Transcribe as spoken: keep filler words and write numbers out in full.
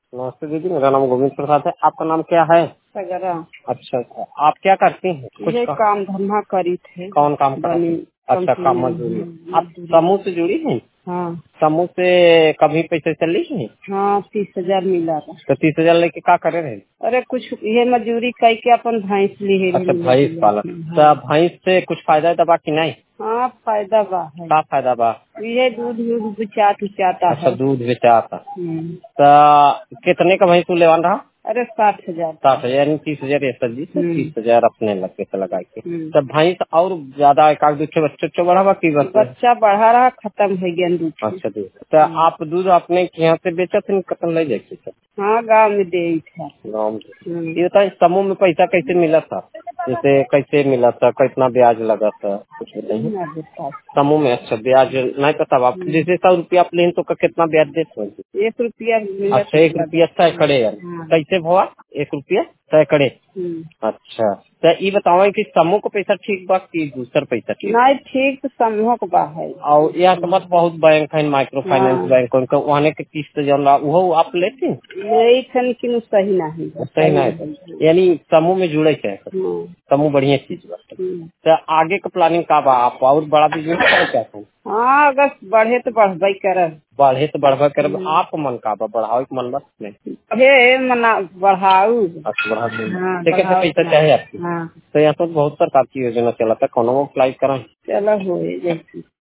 नमस्ते दीदी, मेरा नाम गोविंद प्रसाद है। आपका नाम क्या है? सगरा। अच्छा अच्छा, आप क्या करती हैं? कुछ ये का... काम धंधा करी थे। कौन काम करती बनी हैं? अच्छा, काम मजदूरी। आप मजदूरी। समूह से जुड़ी हैं? हाँ समूह से कभी पैसे चली हैं? हाँ, तीस हजार मिला था। तो तीस हजार लेके क्या करे रहे? अरे कुछ ये मजदूरी कई के अपन भैंस ली है। अच्छा, भैंस पालन। तो भैंस से कुछ फायदा दबा की नहीं? हाँ फायदा बा है। क्या फायदा बा? ये दूध दूध बिचात उचाता अच्छा, है। दूध बेचाता। हम्म। तो कितने का भैंस लेवान रहा? अरे साठ हजार। साठ हजार यानी तीस हजार ये सब्जी से हम्म। तीस हजार अपने लग के लगा के। हम्म। तब भैंस और ज्यादा एक आध दूसरे बच्चे बच्चे बढ़ावा की बस? बच्चा बढ़ा रहा, खत्म हो गया दूध। अच्छा दूध। तो आप दूध अपने यहाँ से बेचा थे कतन ले जाए? हाँ गाँव में दे था। गाँव में। ये बताइए समूह में पैसा कैसे मिला था? जैसे कैसे मिला था, कितना ब्याज लगा था, कुछ बताइए। समूह में अच्छा ब्याज नहीं पता। आप जैसे सौ रुपया आप लें तो का कितना ब्याज देते? एक रुपया। अच्छा, एक रुपया सैकड़े यार? कैसे भवा एक रुपया सैकड़े? अच्छा, तो ये बताओ कि समूह को पैसा ठीक बा कि दूसर पैसा ठीक? नहीं ठीक, तो समूह को बा है। और यहाँ के बाद बहुत बैंक है, माइक्रो फाइनेंस बैंक, उनका वहाँ के किस्त जो ला वो आप लेते हैं? यही थे लेकिन सही नहीं। सही नहीं, यानी समूह में जुड़े थे। समूह बढ़िया चीज बा। तो आगे का प्लानिंग का बा? आप और बड़ा बिजनेस करे क्या था? हाँ अगर बढ़े तो बढ़ाई करब। बढ़े तो बढ़ा करब। आप मन का बा बढ़ाओ के मन बस नहीं? हे मना बढ़ाऊ। अच्छा, बढ़ा दूँ। हाँ, ठीक है, तो पैसा चाहे आपकी। हाँ। तो यहाँ पर बहुत प्रकार की योजना चला था, कौन अप्लाई करा? चलो हो जैसी।